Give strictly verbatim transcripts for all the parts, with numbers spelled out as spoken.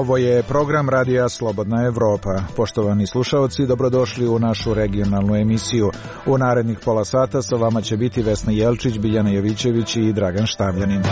Ovo je program Radija Slobodna Evropa. Poštovani slušalci, dobrodošli u našu regionalnu emisiju. U narednih pola sata sa vama će biti Vesna Jelčić, Biljana Jovićević i Dragan Štavljanin.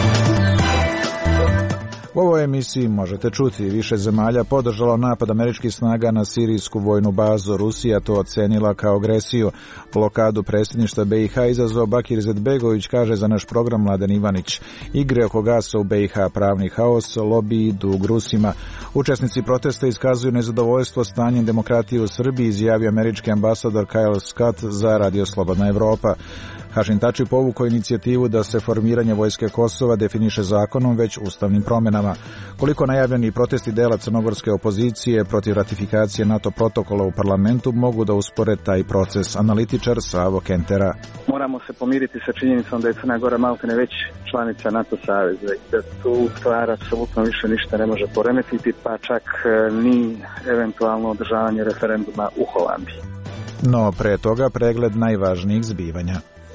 U ovoj emisiji možete čuti više zemalja podržalo napad američkih snaga na sirijsku vojnu bazu. Rusija to ocenila kao agresiju. Blokadu predsjedništva B i H izazvao Bakir Izetbegović, kaže za naš program Mladen Ivanić. Igre oko gasa u B i H, pravni haos, lobiji, dug Rusima. Učesnici protesta iskazuju nezadovoljstvo stanjem demokratije u Srbiji, izjavio američki ambasador Kyle Scott za Radio Slobodna Evropa. Hašim Tači povukao inicijativu da se formiranje vojske Kosova definiše zakonom, već ustavnim promjenama. Koliko najavljeni protesti dela crnogorske opozicije protiv ratifikacije NATO protokola u parlamentu mogu da uspore taj proces, analitičar Savo Kentera. Moramo se pomiriti sa činjenicom da je Crna Gora maltene već članica NATO saveza i da tu stvar apsolutno više ništa ne može poremetiti, pa čak ni eventualno održavanje referenduma u Holandiji. No pre toga pregled najvažnijih zbivanja.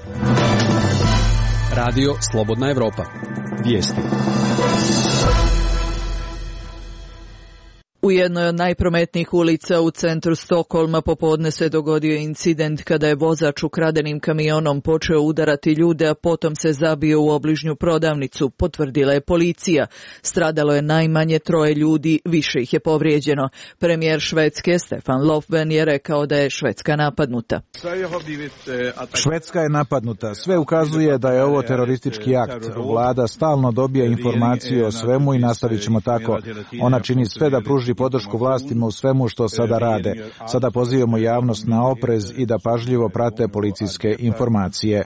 Radio Slobodna Evropa. Vijesti. U jednoj od najprometnijih ulica u centru Stokholma popodne se dogodio incident kada je vozač ukradenim kamionom počeo udarati ljude, a potom se zabio u obližnju prodavnicu, potvrdila je policija. Stradalo je najmanje troje ljudi, više ih je povrijeđeno. Premijer Švedske Stefan Löfven je rekao da je Švedska napadnuta. Švedska je napadnuta. Sve ukazuje da je ovo teroristički akt. Vlada stalno dobija informacije o svemu i nastavit ćemo tako. Ona čini sve da pruži podršku vlastima u svemu što sada rade. Sada pozivamo javnost na oprez i da pažljivo prate policijske informacije.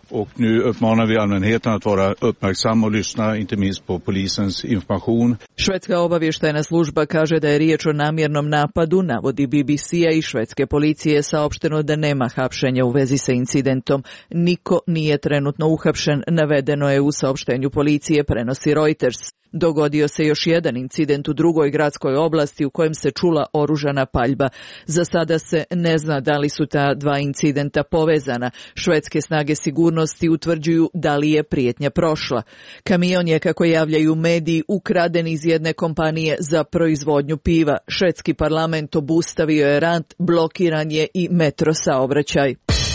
Švedska obavještajna služba kaže da je riječ o namjernom napadu, navodi B B C-a, i švedske policije je saopšteno da nema hapšenja u vezi sa incidentom. Niko nije trenutno uhapšen, navedeno je u saopštenju policije, prenosi Reuters. Dogodio se još jedan incident u drugoj gradskoj oblasti u kojem se čula oružana paljba. Za sada se ne zna da li su ta dva incidenta povezana. Švedske snage sigurnosti utvrđuju da li je prijetnja prošla. Kamion je, kako javljaju mediji, ukraden iz jedne kompanije za proizvodnju piva. Švedski parlament obustavio je rad, blokiran je i metro saobraćaj.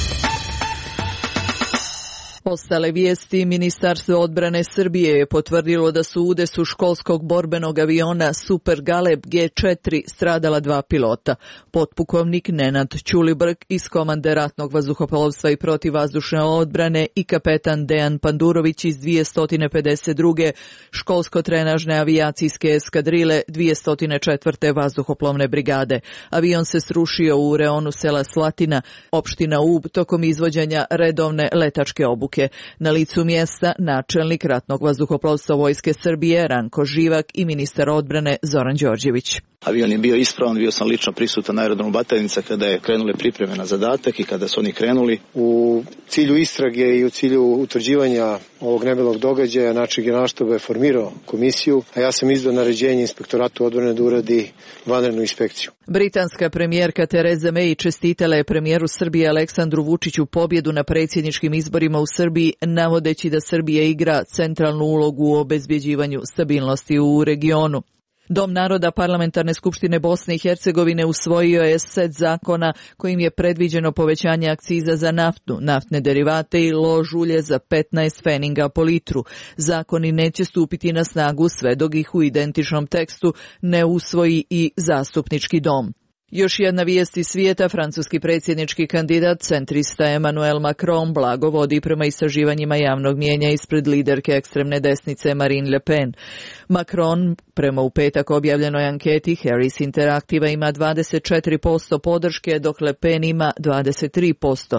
Ostale vijesti. Ministarstvo odbrane Srbije je potvrdilo da su u udesu školskog borbenog aviona Super Galeb G četiri stradala dva pilota. Potpukovnik Nenad Ćulibrk iz komande ratnog vazduhoplovstva i protivvazdušne odbrane i kapetan Dejan Pandurović iz dvjesto pedeset druge školsko-trenažne avijacijske eskadrile dvjesto četvrte vazduhoplovne brigade. Avion se srušio u reonu sela Slatina, opština Ub, tokom izvođenja redovne letačke obuke. Na licu mjesta načelnik ratnog vazduhoplovstva Vojske Srbije Ranko Živak i ministar odbrane Zoran Đorđević. Avion je bio ispravan, bio sam lično prisutan na aerodromu Batajnica kada je krenule pripreme na zadatak i kada su oni krenuli. U cilju istrage i u cilju utvrđivanja ovog nemilog događaja načelnik Generalštaba je formirao komisiju, a ja sam izdao naređenje Inspektoratu odbrane da uradi vanrednu inspekciju. Britanska premijerka Theresa May čestitala je premijeru Srbije Aleksandru Vučiću pobjedu na predsjedničkim izborima u Srbiji, navodeći da Srbija igra centralnu ulogu u obezbjeđivanju stabilnosti u regionu. Dom naroda Parlamentarne skupštine Bosne i Hercegovine usvojio je set zakona kojim je predviđeno povećanje akciza za naftu, naftne derivate i lož ulje za petnaest pfeninga po litru. Zakoni neće stupiti na snagu sve dok ih u identičnom tekstu ne usvoji i zastupnički dom. Još jedna vijest iz svijeta. Francuski predsjednički kandidat, centrista Emmanuel Macron, blago vodi prema istraživanjima javnog mijenja ispred liderke ekstremne desnice Marine Le Pen. Macron, prema u petak objavljenoj anketi Harris Interaktiva, ima dvadeset četiri posto podrške, dok Le Pen ima dvadeset tri posto.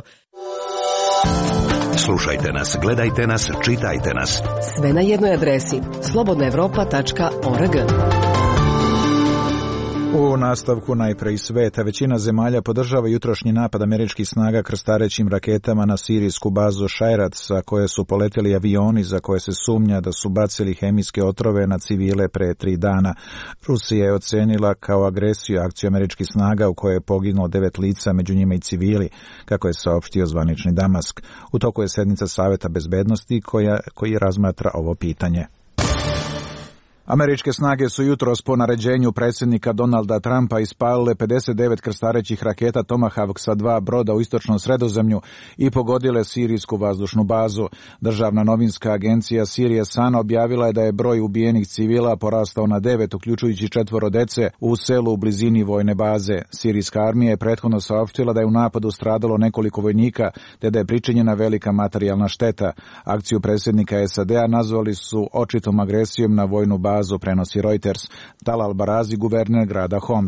Slušajte nas, gledajte nas, čitajte nas. Sve na jednoj adresi slobodna evropa tačka org. U nastavku najpre iz sveta, većina zemalja podržava jutrošnji napad američkih snaga krstarećim raketama na sirijsku bazu Šajrat, sa koje su poletjeli avioni za koje se sumnja da su bacili hemijske otrove na civile pre tri dana. Rusija je ocenila kao agresiju akciju američkih snaga u kojoj je poginulo devet lica, među njima i civili, kako je saopštio zvanični Damask. U toku je sednica Saveta bezbednosti koja, koji razmatra ovo pitanje. Američke snage su jutros po naređenju predsjednika Donalda Trumpa ispalile pedeset devet krstarećih raketa Tomahawk sa dva broda u istočnom Sredozemlju i pogodile sirijsku vazdušnu bazu. Državna novinska agencija Sirije Sana objavila je da je broj ubijenih civila porastao na devet, uključujući četvoro dece u selu u blizini vojne baze. Sirijska armija je prethodno saopštila da je u napadu stradalo nekoliko vojnika, te da je pričinjena velika materijalna šteta. Akciju predsjednika S A D-a nazvali su očitom agresijom na vojnu bazu, prenosi Reuters. Talal Barazi, guverner grada Homs.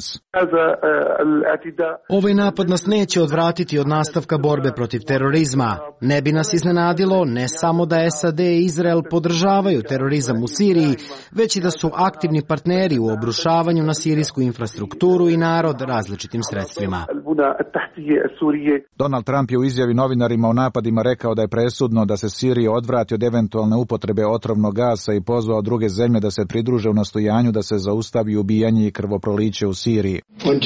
Ovaj napad nas neće odvratiti od nastavka borbe protiv terorizma. Ne bi nas iznenadilo ne samo da S A D i Izrael podržavaju terorizam u Siriji, već i da su aktivni partneri u obrušavanju na sirijsku infrastrukturu i narod različitim sredstvima. Donald Trump je u izjavi novinarima o napadima rekao da je presudno da se Sirija odvrati od eventualne upotrebe otrovnog gasa i pozvao druge zemlje da se pridruže u nastojanju da se zaustavi ubijanje i krvoproliće u Siriji.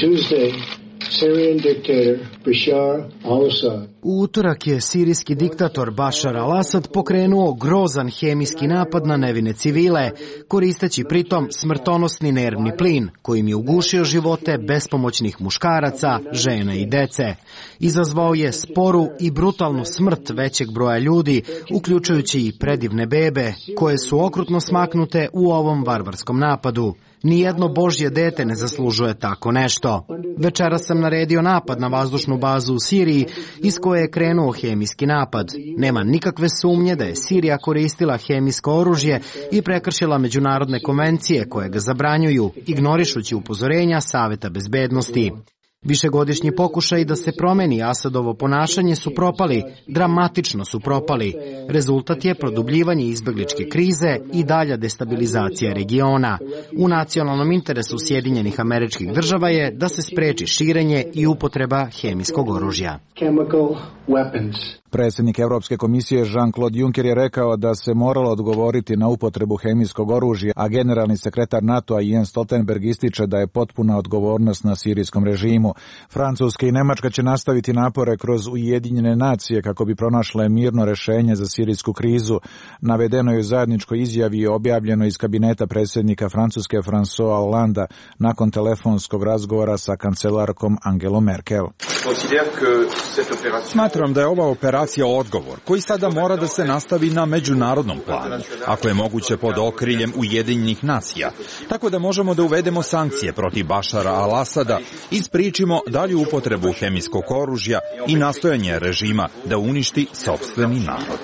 U utorak je sirijski diktator Bashar al-Assad pokrenuo grozan hemijski napad na nevine civile, koristeći pritom smrtonosni nervni plin, kojim je ugušio živote bespomoćnih muškaraca, žena i dece. Izazvao je sporu i brutalnu smrt većeg broja ljudi, uključujući i predivne bebe, koje su okrutno smaknute u ovom varvarskom napadu. Nijedno božje dete ne zaslužuje tako nešto. Večera sam naredio napad na vazdušnu bazu u Siriji, iz koje je krenuo hemijski napad. Nema nikakve sumnje da je Sirija koristila hemijsko oružje i prekršila međunarodne konvencije koje ga zabranjuju, ignorišući upozorenja Saveta bezbednosti. Višegodišnji pokušaj da se promeni Asadovo ponašanje su propali, dramatično su propali. Rezultat je produbljivanje izbegličke krize i dalja destabilizacija regiona. U nacionalnom interesu Sjedinjenih Američkih Država je da se spreči širenje i upotreba hemijskog oružja. Predsjednik Europske komisije Jean-Claude Juncker je rekao da se moralo odgovoriti na upotrebu hemijskog oružja, a generalni sekretar NATO-a Jens Stoltenberg ističe da je potpuna odgovornost na sirijskom režimu. Francuska i Nemačka će nastaviti napore kroz Ujedinjene nacije kako bi pronašle mirno rješenje za sirijsku krizu. Navedeno je u zajedničkoj izjavi i objavljeno iz kabineta predsjednika Francuske François Hollanda nakon telefonskog razgovora sa kancelarkom Angelom Merkel. Smatram da je ova operacija odgovor koji sada mora da se nastavi na međunarodnom planu, ako je moguće pod okriljem Ujedinjenih nacija, tako da možemo da uvedemo sankcije protiv Bašara al-Asada i spričimo dalju upotrebu hemijskog oružja i nastojanje režima da uništi sopstveni narod.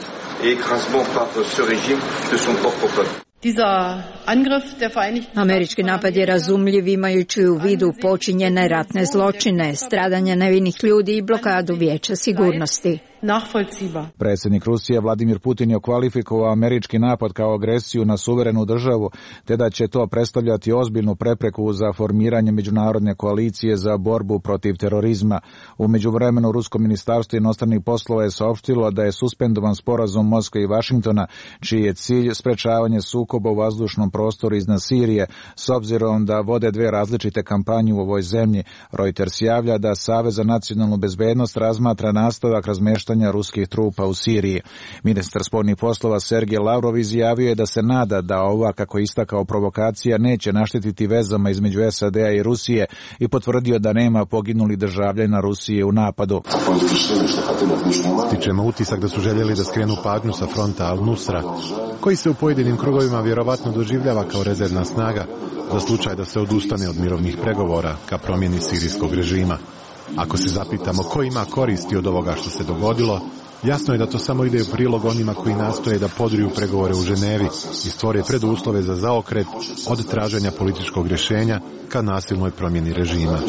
Američki napad je razumljiv imajući u vidu počinjene ratne zločine, stradanja nevinih ljudi i blokadu Vijeća sigurnosti. Predsjednik Rusije Vladimir Putin je okvalifikovao američki napad kao agresiju na suverenu državu, te da će to predstavljati ozbiljnu prepreku za formiranje međunarodne koalicije za borbu protiv terorizma. U međuvremenu Rusko ministarstvo inostranih poslova je saopštilo da je suspendovan sporazum Moskve i Vašingtona, čiji je cilj sprečavanje sukoba u vazdušnom prostoru iznad Sirije, s obzirom da vode dve različite kampanje u ovoj zemlji. Reuters javlja da Savez za nacionalnu bezbednost razmatra nastavak razmeštanja ruskih trupa u Siriji. Ministar spoljnih poslova Sergej Lavrov izjavio je da se nada da ova, kako je istakao, provokacija neće naštetiti vezama između S A D-a i Rusije i potvrdio da nema poginulih državljana Rusije u napadu. Stičemo utisak da su željeli da skrenu pažnju sa fronta Al-Nusra, koji se u pojedinim krugovima vjerovatno doživljava kao rezervna snaga za slučaj da se odustane od mirovnih pregovora ka promjeni sirijskog režima. Ako se zapitamo ko ima koristi od ovoga što se dogodilo, jasno je da to samo ide u prilog onima koji nastoje da podriju pregovore u Ženevi i stvore preduslove za zaokret od traženja političkog rješenja ka nasilnoj promjeni režima.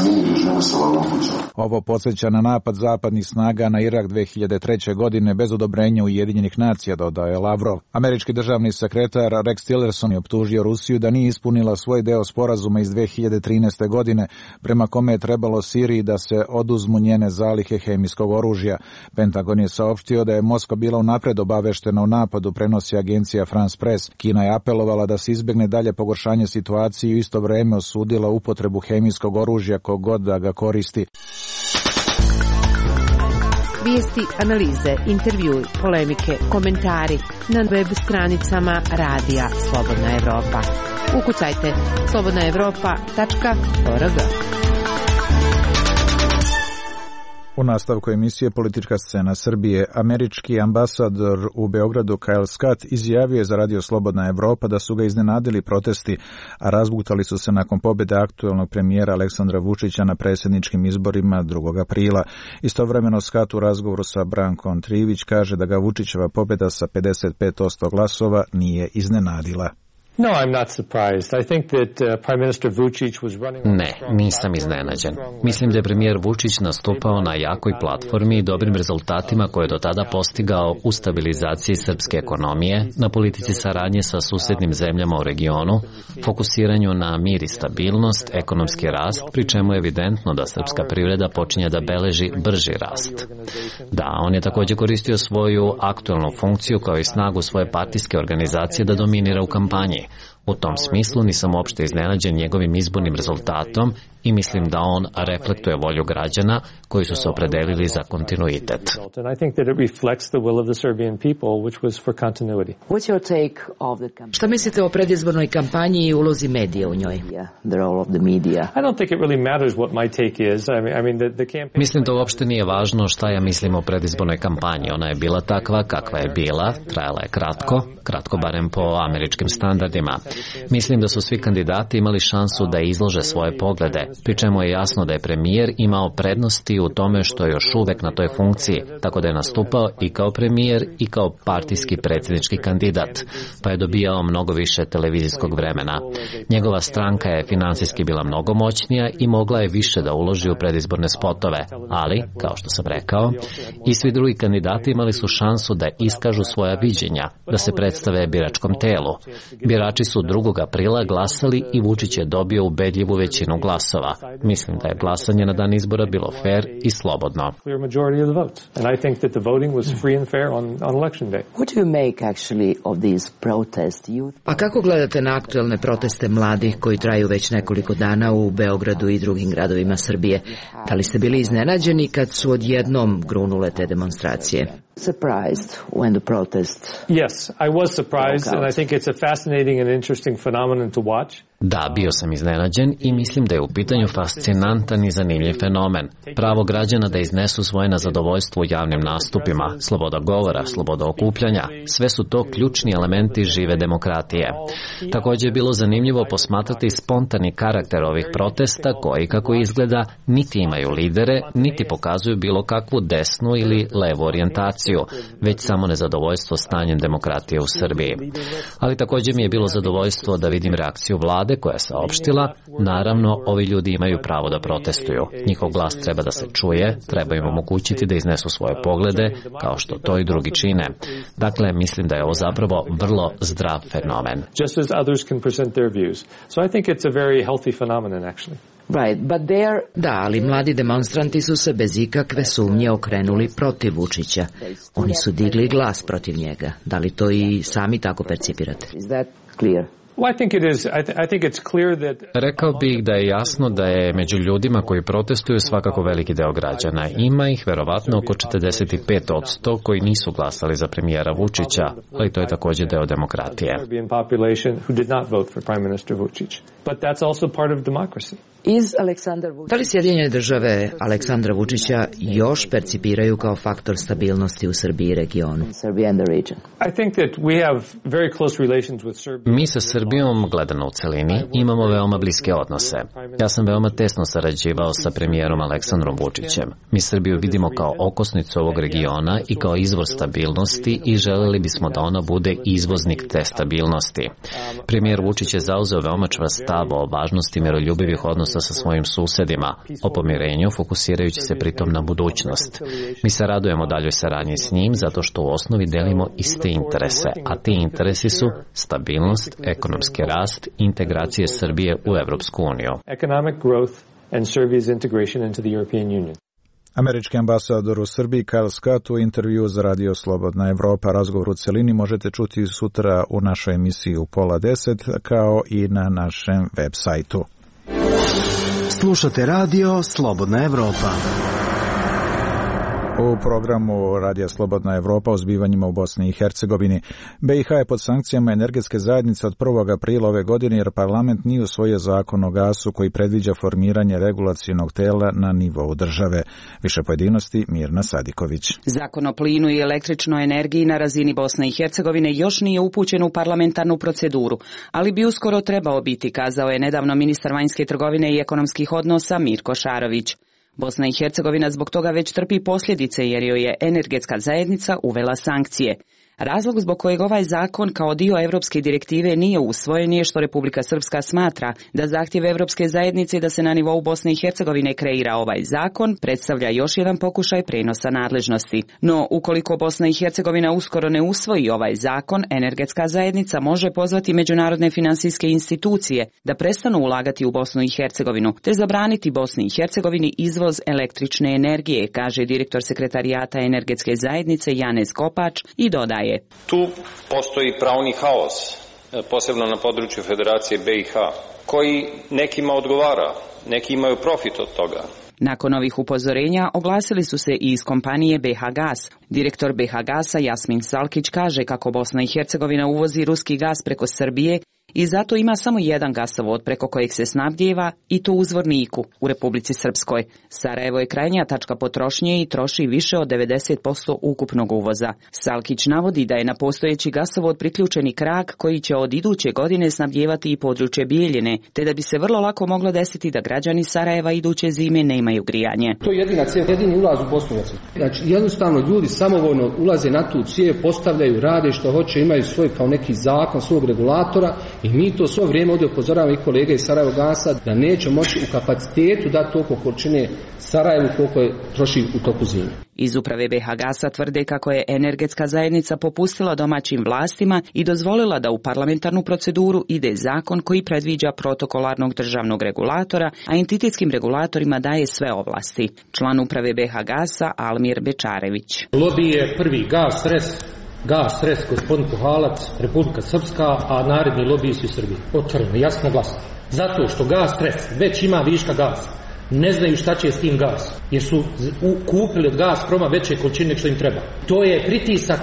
Ovo podsjeća na napad zapadnih snaga na Irak dve hiljade treće. godine bez odobrenja Ujedinjenih nacija, dodaje Lavrov. Američki državni sekretar Rex Tillerson je optužio Rusiju da nije ispunila svoj deo sporazuma iz dve hiljade trinaeste. godine, prema kome je trebalo Siriji da se oduzmu njene zalihe hemijskog oružja. Pentagon je saopštio da je Moskva bila unapred obaveštena o napadu, prenosi agencija France Press. Kina je apelovala da se izbjegne dalje pogoršanje situacije i u isto vrijeme osudila upotrebu hemijskog oružja kog god da ga koristi. Vijesti, analize, intervjui, polemike, komentari na web stranicama Radija Slobodna Evropa. Ukucajte slobodna evropa tačka org. U nastavku emisije Politička scena Srbije, američki ambasador u Beogradu Kyle Scott izjavio je za Radio Slobodna Evropa da su ga iznenadili protesti, a razbuktali su se nakon pobjede aktuelnog premijera Aleksandra Vučića na predsjedničkim izborima drugog aprila. Istovremeno Scott u razgovoru sa Brankom Trivić kaže da ga Vučićeva pobjeda sa pedeset pet posto glasova nije iznenadila. No, I'm not surprised. I think that uh, Prime Minister Vučić was running. Ne, nisam iznenađen. Mislim da je premijer Vučić nastupao na jakoj platformi i dobrim rezultatima koje je do tada postigao u stabilizaciji srpske ekonomije, na politici saradnje sa susednim zemljama u regionu, fokusiranju na mir i stabilnost, ekonomski rast, pri čemu je evidentno da srpska privreda počinje da beleži brži rast. Da, on je također koristio svoju aktuelnu funkciju kao i snagu svoje partijske organizacije da dominira u kampanji. U tom smislu nisam uopšte iznenađen njegovim izbornim rezultatom i mislim da on reflektuje volju građana koji su se opredelili za kontinuitet. Šta mislite o predizbornoj kampanji i ulozi medija u njoj? Mislim da uopšte nije važno šta ja mislim o predizbornoj kampanji. Ona je bila takva kakva je bila, trajala je kratko, kratko barem po američkim standardima. Mislim da su svi kandidati imali šansu da izlože svoje poglede, pri čemu je jasno da je premijer imao prednosti u tome što je još uvek na toj funkciji, tako da je nastupao i kao premijer i kao partijski predsjednički kandidat, pa je dobijao mnogo više televizijskog vremena. Njegova stranka je finansijski bila mnogo moćnija i mogla je više da uloži u predizborne spotove, ali, kao što sam rekao, i svi drugi kandidati imali su šansu da iskažu svoja viđenja, da se predstave biračkom telu. Birači su drugog aprila glasali i Vučić je dobio ubedljivu većinu glasova. Mislim da je glasanje na dan izbora bilo fair i slobodno. A kako gledate na aktuelne proteste mladih koji traju već nekoliko dana u Beogradu i drugim gradovima Srbije? Da li ste bili iznenađeni kad su odjednom grunule te demonstracije? Surprised when the protest. Yes, I was surprised and I think it's a fascinating and interesting phenomenon to watch. Da, bio sam iznenađen i mislim da je u pitanju fascinantan i zanimljiv fenomen. Pravo građana da iznesu svoje nezadovoljstvo u javnim nastupima, sloboda govora, sloboda okupljanja, sve su to ključni elementi žive demokratije. Također je bilo zanimljivo posmatrati spontani karakter ovih protesta koji, kako izgleda, niti imaju lidere, niti pokazuju bilo kakvu desnu ili levu orijentaciju, već samo nezadovoljstvo stanjem demokratije u Srbiji. Ali također mi je bilo zadovoljstvo da vidim reakciju vlade koja je saopštila, naravno, ovi ljudi imaju pravo da protestuju. Njihov glas treba da se čuje, treba im omogućiti da iznesu svoje poglede, kao što to i drugi čine. Dakle, mislim da je ovo zapravo vrlo zdrav fenomen. Just as others can present their views. So I think it's a very healthy phenomenon actually. Right, but there... Da, ali mladi demonstranti su se bez ikakve sumnje okrenuli protiv Vučića. Oni su digli glas protiv njega. Da li to i sami tako percipirate? Is that clear? Well, I think it is. I, th- I think it's clear that... Rekao bih da je jasno da je među ljudima koji protestuju svakako veliki deo građana. Ima ih verovatno oko četrdeset pet posto koji nisu glasali za premijera Vučića, ali to je također deo demokratije. Da li Sjedinjene države Aleksandra Vučića još percipiraju kao faktor stabilnosti u Srbiji i regionu? Mi sa Srbijom, gledano u celini, imamo veoma bliske odnose. Ja sam veoma tesno sarađivao sa premijerom Aleksandrom Vučićem. Mi Srbiju vidimo kao okosnicu ovog regiona i kao izvor stabilnosti i želeli bismo da ona bude izvoznik te stabilnosti. Premijer Vučić je zauzeo veoma čvrst stav o važnosti miroljubivih odnosa sa svojim susedima, o pomirenju, fokusirajući se pritom na budućnost. Mi se radujemo daljoj saradnji s njim zato što u osnovi delimo iste interese, a ti interesi su stabilnost, ekonomski rast, integracije Srbije u Evropsku uniju. Economic growth and Serbia's integration into the European Union. Američki ambasador u Srbiji Kyle Scott u intervju za Radio Slobodna Evropa. Razgovor u celini možete čuti sutra u našoj emisiji u pola deset, kao i na našem web sajtu. Slušate Radio Slobodna Evropa. U programu Radija Slobodna Evropa o zbivanjima u Bosni i Hercegovini. B i H je pod sankcijama energetske zajednice od prvog aprila ove godine jer parlament nije usvojio zakon o gasu koji predviđa formiranje regulacionog tela na nivou države. Više pojedinosti Mirna Sadiković. Zakon o plinu i električnoj energiji na razini Bosne i Hercegovine još nije upućen u parlamentarnu proceduru, ali bi uskoro trebao biti, kazao je nedavno ministar vanjske trgovine i ekonomskih odnosa Mirko Šarović. Bosna i Hercegovina zbog toga već trpi posljedice jer joj je energetska zajednica uvela sankcije. Razlog zbog kojeg ovaj zakon kao dio Europske direktive nije usvojen je što Republika Srpska smatra da zahtjev Europske zajednice da se na nivou Bosne i Hercegovine kreira ovaj zakon predstavlja još jedan pokušaj prenosa nadležnosti. No, ukoliko Bosna i Hercegovina uskoro ne usvoji ovaj zakon, energetska zajednica može pozvati međunarodne finansijske institucije da prestanu ulagati u Bosnu i Hercegovinu, te zabraniti Bosni i Hercegovini izvoz električne energije, kaže direktor sekretarijata energetske zajednice Janez Kopač i dodaje. Tu postoji pravni haos, posebno na području Federacije B i H, koji nekima odgovara, neki imaju profit od toga. Nakon ovih upozorenja oglasili su se i iz kompanije B H Gas. Direktor B H Gasa Jasmin Salkić kaže kako Bosna i Hercegovina uvozi ruski gas preko Srbije i zato ima samo jedan gasovod preko kojeg se snabdijeva i to u Zvorniku u Republici Srpskoj. Sarajevo je krajnja tačka potrošnje i troši više od devedeset posto ukupnog uvoza. Salkić navodi da je na postojeći gasovod priključeni krak koji će od iduće godine snabdijevati i područje Bijeljine, te da bi se vrlo lako moglo desiti da građani Sarajeva iduće zime nemaju grijanje. To je jedina cijev, jedini ulaz u Bosnu. Znači jednostavno ljudi samovoljno ulaze na tu cijev, postavljaju, rade što hoće, imaju svoj kao neki zakon svog regulatora. I mi to svo vrijeme ovdje upozoravamo i kolege iz Sarajevo Gasa da neće moći u kapacitetu dati toliko količine Sarajevu koliko je troši u toku zime. Iz uprave B H Gasa tvrde kako je energetska zajednica popustila domaćim vlastima i dozvolila da u parlamentarnu proceduru ide zakon koji predviđa protokolarnog državnog regulatora, a entitetskim regulatorima daje sve ovlasti. Član uprave B H Gasa Almir Bečarević. Lobby je prvi Gas, Res, Gas, Res, gospodin Puhalac, Republika Srpska, a naredni lobiji su u Srbiji. Otvoreno, jasno, glasno. Zato što Gas, Res već ima viška gasa. Ne znaju šta će s tim gas, jer su kupili od Gazproma veće količine što im treba. To je pritisak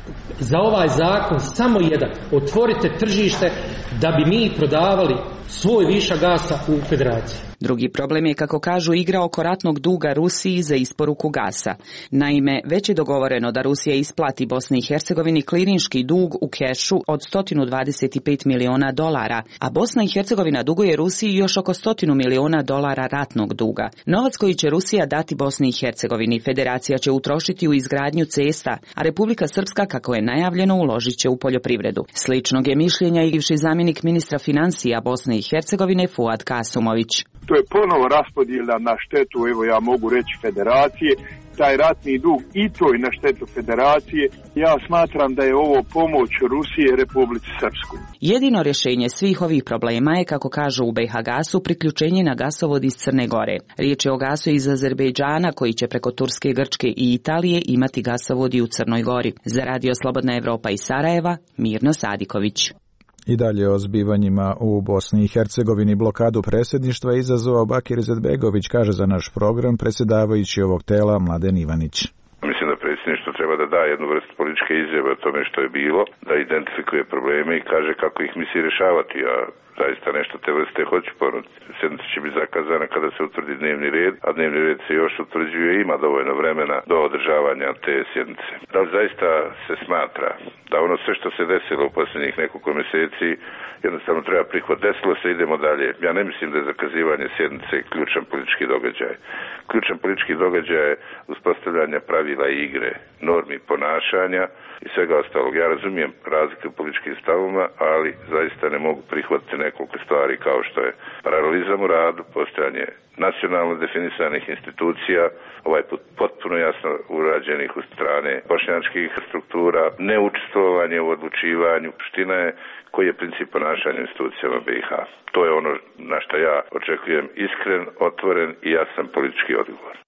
za ovaj zakon samo jedan. Otvorite tržište da bi mi prodavali svoj višak gasa u federaciji. Drugi problem je, kako kažu, igra oko ratnog duga Rusiji za isporuku gasa. Naime, već je dogovoreno da Rusija isplati Bosni i Hercegovini klirinški dug u kešu od sto dvadeset pet miliona dolara, a Bosna i Hercegovina duguje Rusiji još oko sto miliona dolara ratnog duga. Novac koji će Rusija dati Bosni i Hercegovini Federacija će utrošiti u izgradnju cesta, a Republika Srpska, kako je najavljeno, uložit će u poljoprivredu. Sličnog je mišljenja i bivši zamjenik ministra financija Bosne i Hercegovine Fuad Kasumović. To je ponovo raspodjela na štetu, evo ja mogu reći, federacije, taj ratni dug i to je na štetu federacije. Ja smatram da je ovo pomoć Rusije Republici Srpskoj. Jedino rješenje svih ovih problema je, kako kažu u B H Gasu, priključenje na gasovod iz Crne Gore. Riječ je o gasu iz Azerbejdžana koji će preko Turske, Grčke i Italije imati gasovod i u Crnoj Gori. Za Radio Slobodna Evropa iz Sarajeva, Mirno Sadiković. I dalje o zbivanjima u Bosni i Hercegovini. Blokadu predsjedništva izazvao Bakir Izetbegović, kaže za naš program predsjedavajući ovog tela Mladen Ivanić. Mislim da predsjedništvo treba da da jednu vrstu političke izjave o tome što je bilo, da identifikuje probleme i kaže kako ih misli rješavati, a zaista nešto te vrste hoću ponuditi. Sjednica će biti zakazana kada se utvrdi dnevni red, a dnevni red se još utvrđuje i ima dovoljno vremena do održavanja te sjednice. Da li zaista se smatra da ono sve što se desilo u posljednjih nekoliko mjeseci jednostavno treba prihvat, desilo se, idemo dalje. Ja ne mislim da je zakazivanje sjednice ključan politički događaj. Ključan politički događaj je uspostavljanje pravila igre, normi ponašanja i svega ostalog. Ja razumijem razlike u političkim stavovima, ali zaista ne mogu prihvatiti nekoliko stvari kao što je paralelizam u radu, postojanje nacionalno definisanih institucija, ovaj put potpuno jasno urađenih u strane bošnjačkih struktura, neučestvovanje u odlučivanju. Ština je koji je princip ponašanja institucijama B i H. To je ono na što ja očekujem iskren, otvoren i jasan politički odgovor.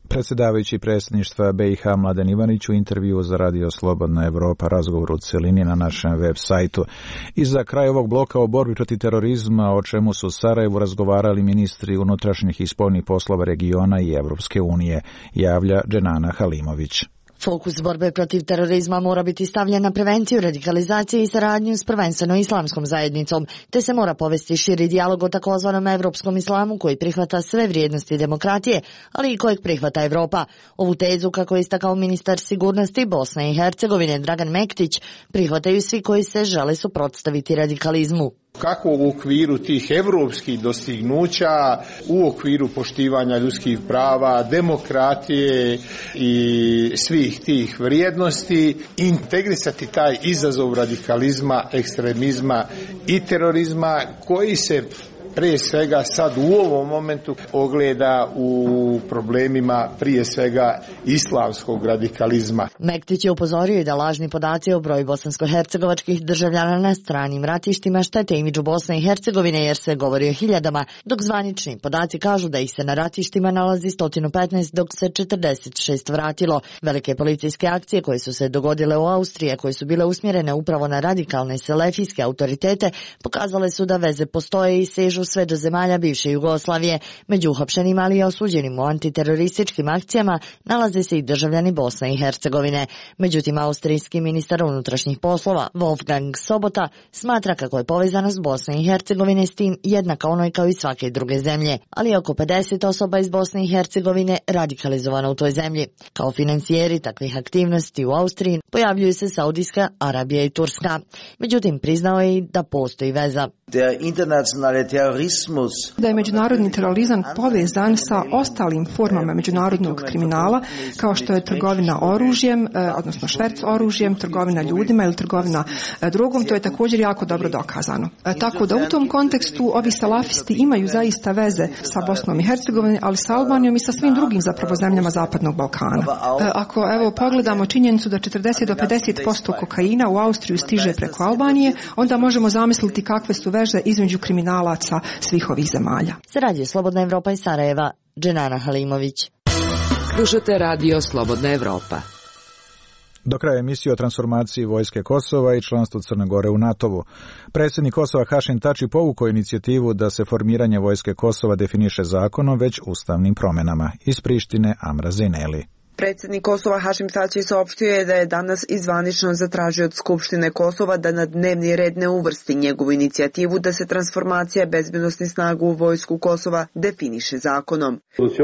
Predsjedavajući predsjedništva B i H Mladen Ivanić u intervju za Radio Slobodna Evropa, razgovor u celini na našem web sajtu. I za kraj ovog bloka o borbi protiv terorizma, o čemu su u Sarajevu razgovarali ministri unutrašnjih i spoljnih poslova regiona i Evropske unije, javlja Dženana Halimović. Fokus borbe protiv terorizma mora biti stavljen na prevenciju, radikalizaciju i saradnju s prvenstveno islamskom zajednicom, te se mora povesti širi dijalog o takozvanom evropskom islamu koji prihvata sve vrijednosti demokratije, ali i kojeg prihvata Evropa. Ovu tezu, kako je istakao ministar sigurnosti Bosne i Hercegovine Dragan Mektić, prihvataju svi koji se žele suprotstaviti radikalizmu. Kako u okviru tih evropskih dostignuća, u okviru poštivanja ljudskih prava, demokratije i svih tih vrijednosti, integrisati taj izazov radikalizma, ekstremizma i terorizma koji se prije svega sad u ovom momentu ogleda u problemima prije svega islamskog radikalizma. Mektić je upozorio i da lažni podaci o broju bosansko-hercegovačkih državljana na stranim ratištima štete imidžu Bosne i Hercegovine jer se govori o hiljadama, dok zvanični podaci kažu da ih se na ratištima nalazi sto petnaest dok se četrdeset šest vratilo. Velike policijske akcije koje su se dogodile u Austriji, koje su bile usmjerene upravo na radikalne selefijske autoritete, pokazale su da veze postoje i sežu sve do zemalja bivše Jugoslavije. Među uhapšenim, ali i osuđenim u antiterorističkim akcijama nalaze se i državljani Bosne i Hercegovine. Međutim, austrijski ministar unutrašnjih poslova Wolfgang Sobota smatra kako je povezanost Bosne i Hercegovine s tim jednaka onoj kao i svake druge zemlje, ali oko pedeset osoba iz Bosne i Hercegovine radikalizovano u toj zemlji. Kao financijeri takvih aktivnosti u Austriji pojavljuju se Saudijska Arabija i Turska. Međutim, priznao je i da postoji veza. Da je međunarodni terorizam povezan sa ostalim formama međunarodnog kriminala, kao što je trgovina oružjem, odnosno šverc oružjem, trgovina ljudima ili trgovina drogom, to je također jako dobro dokazano. Tako da u tom kontekstu ovi salafisti imaju zaista veze sa Bosnom i Hercegovinom, ali sa Albanijom i sa svim drugim zapravo zemljama Zapadnog Balkana. Ako evo pogledamo činjenicu da četrdeset do pedeset posto kokaina u Austriju stiže preko Albanije, onda možemo zamisliti kakve su veze između kriminalaca svih ovih zemalja. Za Radio Slobodna Evropa iz Sarajeva, Dženana Halimović. Slušate Radio Slobodna Evropa. Do kraja emisije o transformaciji vojske Kosova i članstvu Crne Gore u NATO-vu. Predsjednik Kosova Hašim Tači povukao inicijativu da se formiranje vojske Kosova definiše zakonom, već ustavnim promjenama. Iz Prištine Amra Zeneli. Predsjednik Kosova Hašim Tači saopštio je da je danas izvanično zatražio od Skupštine Kosova da na dnevni red ne uvrsti njegovu inicijativu da se transformacija bezbednosnih snaga u vojsku Kosova definiše zakonom.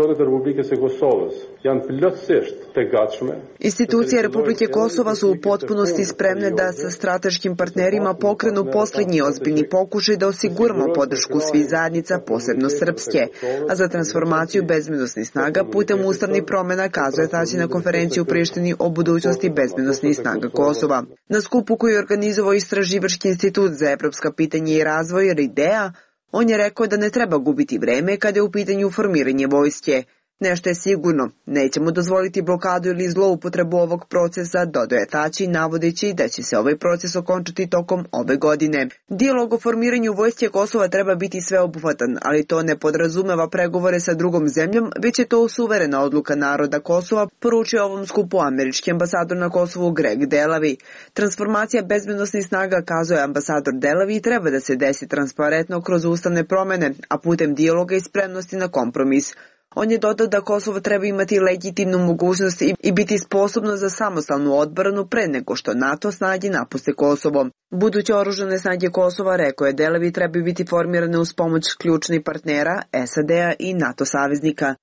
Institucije Republike Kosova su u potpunosti spremne da sa strateškim partnerima pokrenu posljednji ozbiljni pokušaj da osiguramo podršku svih zajednica, posebno srpske, a za transformaciju bezbednosnih snaga putem ustavnih promjena kazuje Tači na konferenciju u Prištini o budućnosti bezbednosnih snaga Kosova. Na skupu koji je organizovao Istraživački institut za evropska pitanja i razvoj R I D E A, on je rekao da ne treba gubiti vreme kada je u pitanju formiranje vojske. Nešto je sigurno, nećemo dozvoliti blokadu ili zloupotrebu ovog procesa, dodaje Tači, navodeći da će se ovaj proces okončati tokom ove godine. Dijalog o formiranju vojske Kosova treba biti sveobuhvatan, ali to ne podrazumeva pregovore sa drugom zemljom, već je to suverena odluka naroda Kosova, poručio ovom skupu američki ambasador na Kosovu Greg Delavi. Transformacija bezbednosnih snaga, kazuje ambasador Delavi, treba da se desi transparentno kroz ustavne promjene, a putem dijaloga i spremnosti na kompromis. On je dodao da Kosovo treba imati legitimnu mogućnost i biti sposobno za samostalnu odbranu pre nego što NATO snage napuste Kosovo. Buduće oružane snage Kosova, rekao je Delavi, treba biti formirane uz pomoć ključnih partnera S A D-a i NATO saveznika.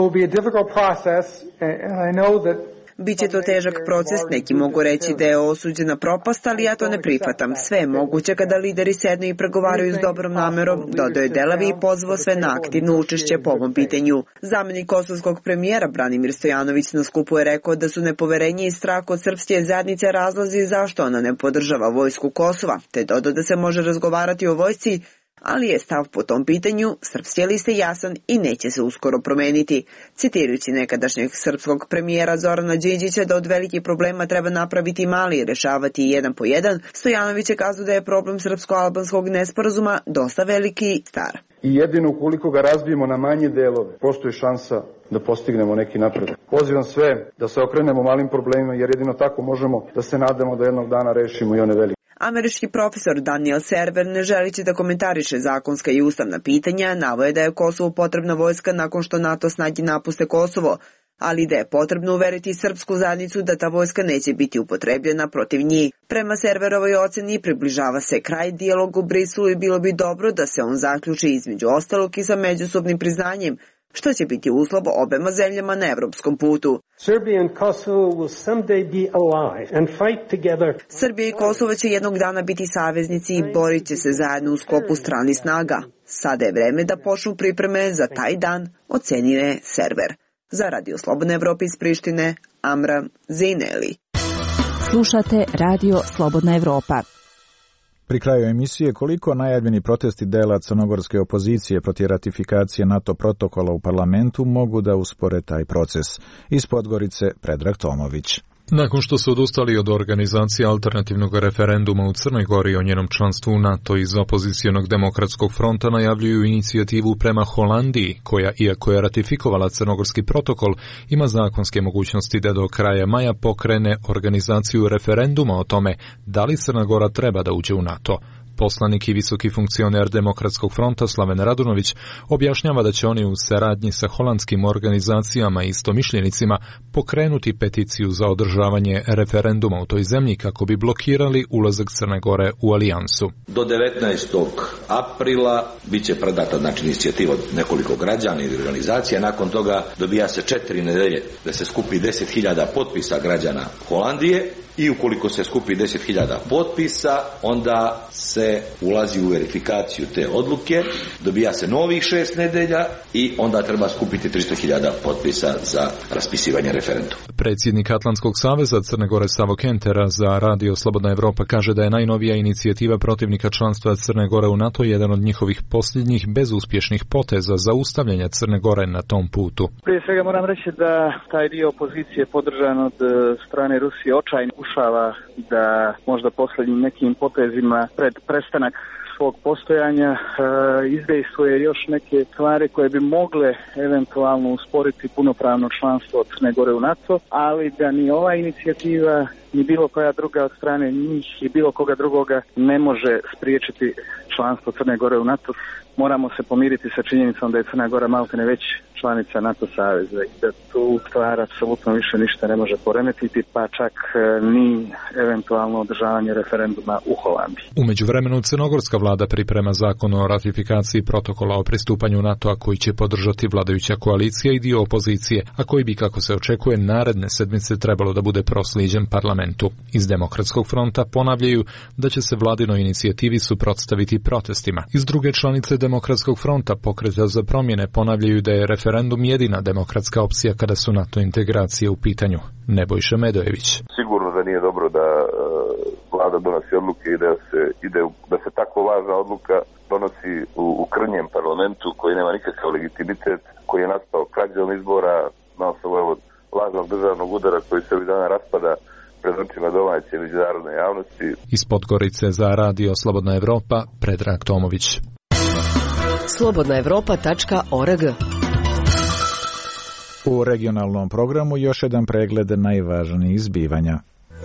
Biće to težak proces, neki mogu reći da je osuđen na propast, ali ja to ne prihvatam. Sve je moguće kada lideri sednu i pregovaraju s dobrom namerom, dodao je Delavi i pozvao sve na aktivno učešće po ovom pitanju. Zamenik kosovskog premijera Branimir Stojanović na skupu je rekao da su nepoverenje i strah od srpske zajednice razlozi zašto ona ne podržava vojsku Kosova, te dodao da se može razgovarati o vojsci, ali je stav po tom pitanju srpske liste jasan i neće se uskoro promeniti. Citirajući nekadašnjeg srpskog premijera Zorana Đinđića da od velikih problema treba napraviti mali i rešavati jedan po jedan, Stojanović je kazao da je problem srpsko-albanskog nesporazuma dosta veliki i star. i jedino ukoliko ga razbijemo na manje delove, postoji šansa da postignemo neki napredak. Pozivam sve da se okrenemo malim problemima, jer jedino tako možemo da se nadamo da jednog dana rešimo i one velike. Američki profesor Daniel Server, ne želići da komentariše zakonska i ustavna pitanja, navoje da je Kosovu potrebna vojska nakon što NATO snage napuste Kosovo, ali da je potrebno uveriti srpsku zajednicu da ta vojska neće biti upotrebljena protiv njih. Prema Serverovoj oceni približava se kraj dijalogu u Briselu i bilo bi dobro da se on zaključi između ostalog i sa međusobnim priznanjem, što će biti uslov obema zemljama na evropskom putu. Srbija i Kosovo će jednog dana biti saveznici i borit će se zajedno u sklopu stranih snaga. Sada je vreme da počnu pripreme za taj dan, ocenjuje Server. Za Radio Slobodna Evropa iz Prištine, Amra Zineli. Slušate Radio Slobodna Evropa. Pri kraju emisije, koliko najavljeni protesti dela crnogorske opozicije protiv ratifikacije NATO protokola u parlamentu mogu da uspore taj proces. Iz Podgorice, Predrag Tomović. Nakon što su odustali od organizacije alternativnog referenduma u Crnoj Gori o njenom članstvu u NATO iz opozicionog demokratskog fronta najavljuju inicijativu prema Holandiji, koja, iako je ratifikovala crnogorski protokol, ima zakonske mogućnosti da do kraja maja pokrene organizaciju referenduma o tome da li Crna Gora treba da uđe u NATO. Poslanik i visoki funkcioner Demokratskog fronta Slaven Radunović objašnjava da će oni u saradnji sa holandskim organizacijama i istomišljenicima pokrenuti peticiju za održavanje referenduma u toj zemlji kako bi blokirali ulazak Crne Gore u alijansu. Do devetnaestog aprila bit će predata znači, inicijativa od nekoliko građana i organizacija. Nakon toga dobija se četiri nedelje da se skupi deset hiljada potpisa građana Holandije. I ukoliko se skupi deset hiljada potpisa, onda se ulazi u verifikaciju te odluke, dobija se novih šest nedelja i onda treba skupiti tristo hiljada potpisa za raspisivanje referenduma. Predsjednik Atlantskog saveza Crne Gore Savo Kentera za Radio Slobodna Evropa kaže da je najnovija inicijativa protivnika članstva Crne Gore u NATO jedan od njihovih posljednjih bezuspješnih poteza za ustavljanje Crne Gore na tom putu. Prije svega moram reći da taj dio opozicije podržan od strane Rusije očajno pokušava da možda posljednjim nekim potezima pred prestanak svog postojanja e, izdejstvuje još neke stvari koje bi mogle eventualno usporiti punopravno članstvo od Crne Gore u NATO, ali da ni ova inicijativa ni bilo koja druga od strane njih i bilo koga drugoga ne može spriječiti članstvo Crne Gore u NATO. Moramo se pomiriti sa činjenicom da je Crna Gora maltene već članica NATO saveza i da tu stvar apsolutno više ništa ne može poremetiti, pa čak ni eventualno održavanje referenduma u Holandiji. U međuvremenu crnogorska vlada priprema zakon o ratifikaciji protokola o pristupanju NATO-a koji će podržati vladajuća koalicija i dio opozicije, a koji bi, kako se očekuje, naredne sedmice trebalo da bude proslijeđen parlamentu. Iz Demokratskog fronta ponavljaju da će se vladinoj inicijativi suprotstaviti protestima. Iz druge članice Demokratskog fronta Pokreta za promjene ponavljaju da je referendum jedina demokratska opcija kada su NATO integracije u pitanju. Nebojša Medojević. Sigurno da nije dobro da uh, vlada donosi odluke i da se ide da se tako važna odluka donosi u, u krnjem parlamentu koji nema nikakav legitimitet, koji je nastao krađom izbora na osnovu evo lažnog državnog udara koji se ovih dana raspada pred očima domaće međunarodne javnosti. Iz Podgorice za Radio Slobodna Evropa, Predrag Tomović. slobodna evropa tačka org. U regionalnom programu još jedan pregled najvažnijih zbivanja.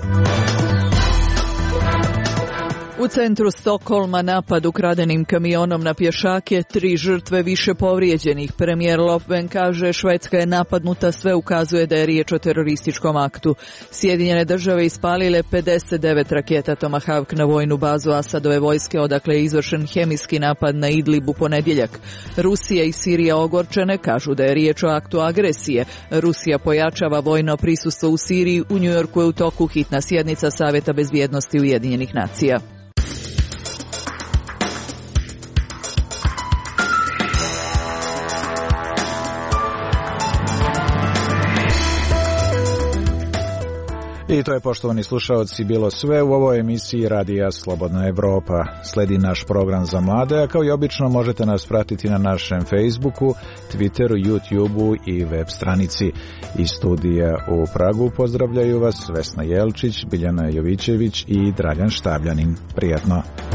U centru Stokholma napad ukradenim kamionom na pješake, tri žrtve, više povrijeđenih. Premijer Löfven kaže Švedska je napadnuta, sve ukazuje da je riječ o terorističkom aktu. Sjedinjene države ispalile pedeset devet raketa Tomahawk na vojnu bazu Asadove vojske, odakle je izvršen hemijski napad na Idlib u ponedjeljak. Rusija i Sirija ogorčene kažu da je riječ o aktu agresije. Rusija pojačava vojno prisustvo u Siriji, u Njujorku je u toku hitna sjednica Savjeta bezbjednosti Ujedinjenih nacija. I to je, poštovani slušaoci, bilo sve u ovoj emisiji Radija Slobodna Evropa. Sledi naš program za mlade, a kao i obično možete nas pratiti na našem Facebooku, Twitteru, YouTubeu i web stranici. Iz studija u Pragu pozdravljaju vas Vesna Jelčić, Biljana Jovićević i Dragan Štabljanin. Prijatno!